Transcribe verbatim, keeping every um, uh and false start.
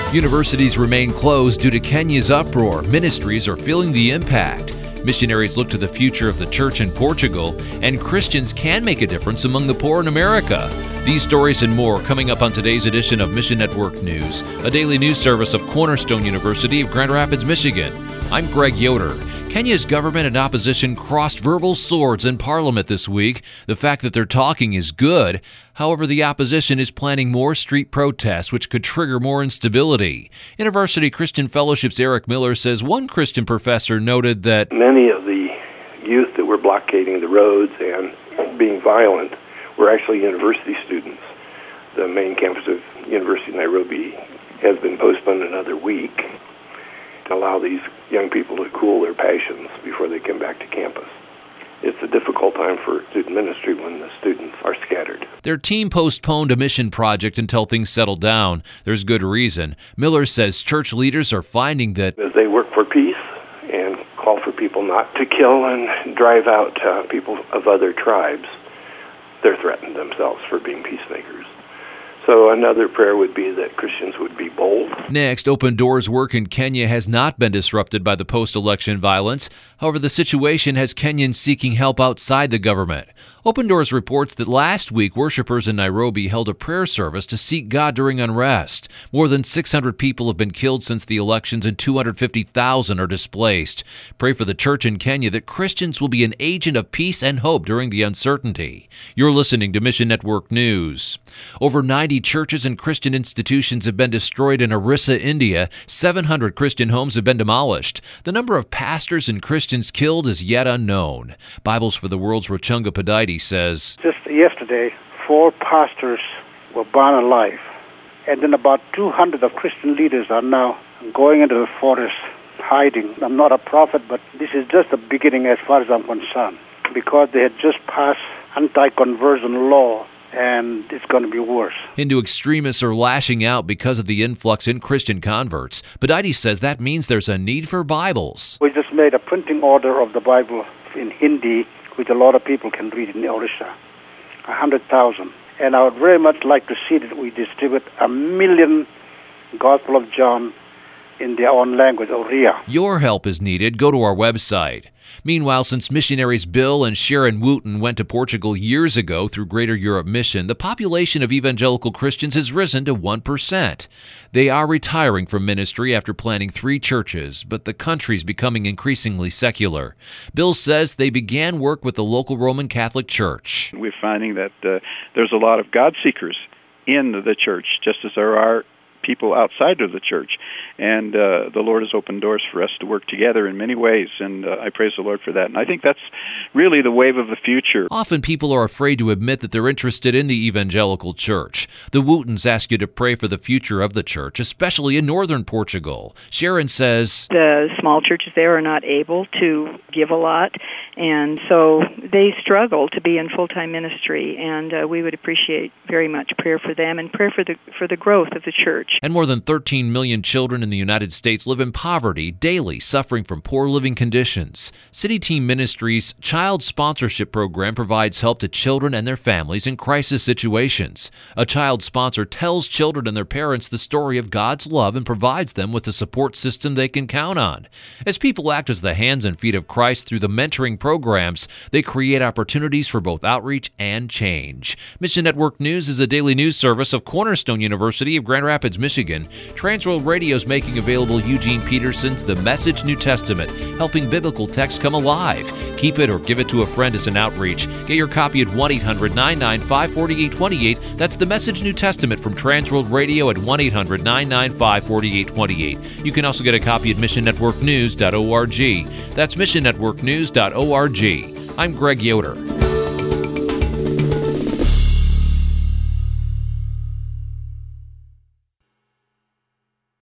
Universities remain closed due to Kenya's uproar. Ministries are feeling the impact. Missionaries look to the future of the church in Portugal, and Christians can make a difference among the poor in America. These stories and more coming up on today's edition of Mission Network News, a daily news service of Cornerstone University of Grand Rapids, Michigan. I'm Greg Yoder. Kenya's government and opposition crossed verbal swords in Parliament this week. The fact that they're talking is good. However, the opposition is planning more street protests, which could trigger more instability. University Christian Fellowship's Eric Miller says one Christian professor noted that many of the youth that were blockading the roads and being violent were actually university students. The main campus of University of Nairobi has been postponed another week to allow these young people to cool their passions before they come back to campus. It's a difficult time for student ministry when the students are scattered. Their team postponed a mission project until things settle down. There's good reason. Miller says church leaders are finding that as they work for peace and call for people not to kill and drive out uh, people of other tribes, they're threatened themselves for being peacemakers. So another prayer would be that Christians would be bold. Next, Open Doors' work in Kenya has not been disrupted by the post-election violence. However, the situation has Kenyans seeking help outside the government. Open Doors reports that last week, worshipers in Nairobi held a prayer service to seek God during unrest. More than six hundred people have been killed since the elections and two hundred fifty thousand are displaced. Pray for the church in Kenya that Christians will be an agent of peace and hope during the uncertainty. You're listening to Mission Network News. Over ninety churches and Christian institutions have been destroyed in Orissa, India. seven hundred Christian homes have been demolished. The number of pastors and Christians killed is yet unknown. Bibles for the World's Rochunga Padidy says, just yesterday, four pastors were burned alive, and then about two hundred of Christian leaders are now going into the forest, hiding. I'm not a prophet, but this is just the beginning as far as I'm concerned, because they had just passed anti-conversion law, and it's going to be worse. Hindu extremists are lashing out because of the influx in Christian converts. Padidy says that means there's a need for Bibles. We just made a printing order of the Bible in Hindi, which a lot of people can read in Orissa, one hundred thousand. And I would very much like to see that we distribute a million Gospel of John in their own language, Oriya. Your help is needed. Go to our website. Meanwhile, since missionaries Bill and Sharon Wooten went to Portugal years ago through Greater Europe Mission, the population of evangelical Christians has risen to one percent. They are retiring from ministry after planting three churches, but the country's becoming increasingly secular. Bill says they began work with the local Roman Catholic Church. We're finding that uh, there's a lot of God seekers in the church, just as there are people outside of the church, and uh, the Lord has opened doors for us to work together in many ways, and uh, I praise the Lord for that. And I think that's really the wave of the future. Often people are afraid to admit that they're interested in the evangelical church. The Wootens ask you to pray for the future of the church, especially in northern Portugal. Sharon says, the small churches there are not able to give a lot, and so they struggle to be in full-time ministry, and uh, we would appreciate very much prayer for them and prayer for the for the growth of the church. And more than thirteen million children in the United States live in poverty daily, suffering from poor living conditions. City Team Ministries' Child Sponsorship Program provides help to children and their families in crisis situations. A child sponsor tells children and their parents the story of God's love and provides them with a support system they can count on. As people act as the hands and feet of Christ through the mentoring programs, they create opportunities for both outreach and change. Mission Network News is a daily news service of Cornerstone University of Grand Rapids, Michigan. Transworld Radio is making available Eugene Peterson's The Message New Testament, helping biblical texts come alive. Keep it or give it to a friend as an outreach. Get your copy at one eight hundred nine nine five four eight two eight. That's The Message New Testament from Transworld Radio at one eight hundred nine nine five four eight two eight. You can also get a copy at mission network news dot org. That's mission network news dot org. I'm Greg Yoder.